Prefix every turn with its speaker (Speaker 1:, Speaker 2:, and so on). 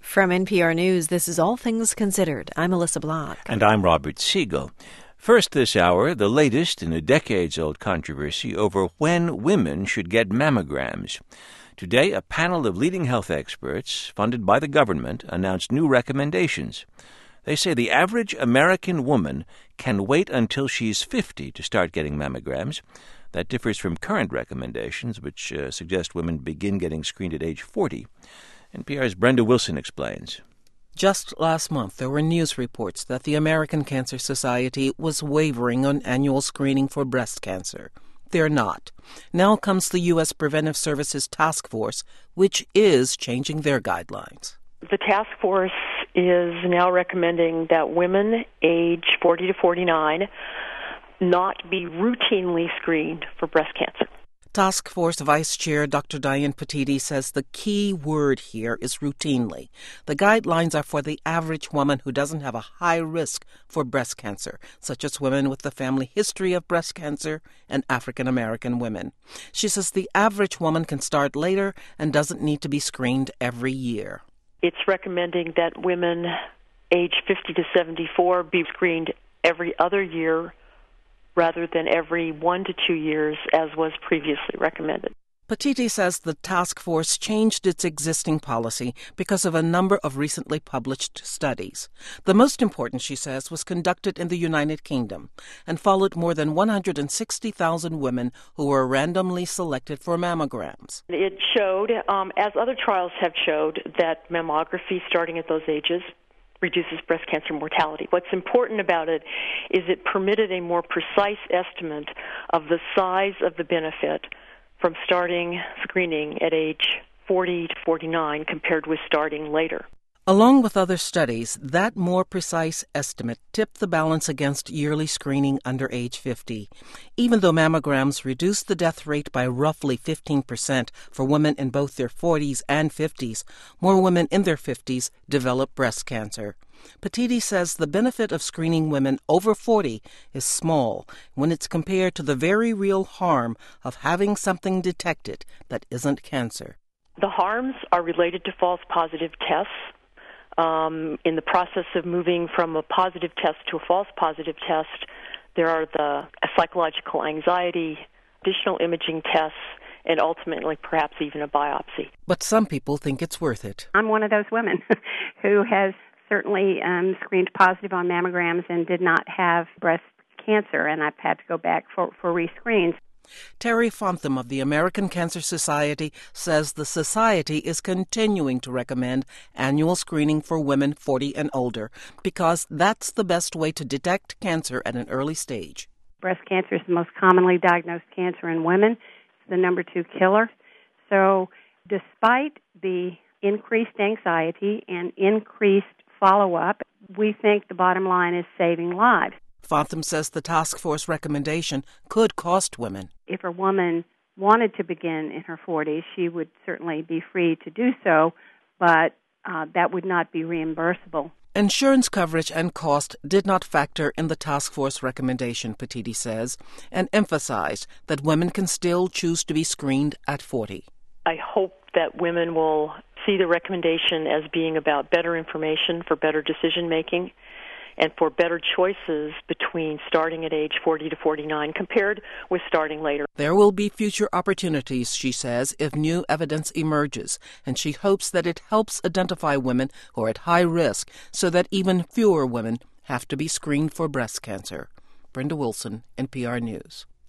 Speaker 1: From NPR News, this is All Things Considered. I'm Melissa Block.
Speaker 2: And I'm Robert Siegel. First this hour, the latest in a decades-old controversy over when women should get mammograms. Today, a panel of leading health experts, funded by the government, announced new recommendations. They say the average American woman can wait until she's 50 to start getting mammograms. That differs from current recommendations, which suggest women begin getting screened at age 40. NPR's Brenda Wilson explains.
Speaker 3: Just last month, there were news reports that the American Cancer Society was wavering on annual screening for breast cancer. They're not. Now comes the U.S. Preventive Services Task Force, which is changing their guidelines.
Speaker 4: The task force is now recommending that women age 40 to 49 not be routinely screened for breast cancer.
Speaker 3: Task Force Vice Chair Dr. Diane Patiti says the key word here is routinely. The guidelines are for the average woman who doesn't have a high risk for breast cancer, such as women with a family history of breast cancer and African American women. She says the average woman can start later and doesn't need to be screened every year.
Speaker 4: It's recommending that women age 50 to 74 be screened every other year rather than every 1 to 2 years, as was previously recommended.
Speaker 3: Patiti says the task force changed its existing policy because of a number of recently published studies. The most important, she says, was conducted in the United Kingdom and followed more than 160,000 women who were randomly selected for mammograms.
Speaker 4: It showed, as other trials have showed, that mammography starting at those ages reduces breast cancer mortality. What's important about it is it permitted a more precise estimate of the size of the benefit from starting screening at age 40 to 49 compared with starting later.
Speaker 3: Along with other studies, that more precise estimate tipped the balance against yearly screening under age 50. Even though mammograms reduce the death rate by roughly 15% for women in both their 40s and 50s, more women in their 50s develop breast cancer. Patiti says the benefit of screening women over 40 is small when it's compared to the very real harm of having something detected that isn't cancer.
Speaker 4: The harms are related to false positive tests. In the process of moving from a positive test to a false positive test, there are the psychological anxiety, additional imaging tests, and ultimately perhaps even a biopsy.
Speaker 3: But some people think it's worth it.
Speaker 5: I'm one of those women who has certainly screened positive on mammograms and did not have breast cancer, and I've had to go back for rescreens.
Speaker 3: Terry Fontham of the American Cancer Society says the society is continuing to recommend annual screening for women 40 and older because that's the best way to detect cancer at an early stage.
Speaker 5: Breast cancer is the most commonly diagnosed cancer in women. It's the number 2 killer. So despite the increased anxiety and increased follow-up, we think the bottom line is saving lives.
Speaker 3: Fontham says the task force recommendation could cost women.
Speaker 5: If a woman wanted to begin in her 40s, she would certainly be free to do so, but that would not be reimbursable.
Speaker 3: Insurance coverage and cost did not factor in the task force recommendation, Patiti says, and emphasized that women can still choose to be screened at 40.
Speaker 4: I hope that women will see the recommendation as being about better information for better decision-making and for better choices between starting at age 40 to 49 compared with starting later.
Speaker 3: There will be future opportunities, she says, if new evidence emerges, and she hopes that it helps identify women who are at high risk so that even fewer women have to be screened for breast cancer. Brenda Wilson, NPR News.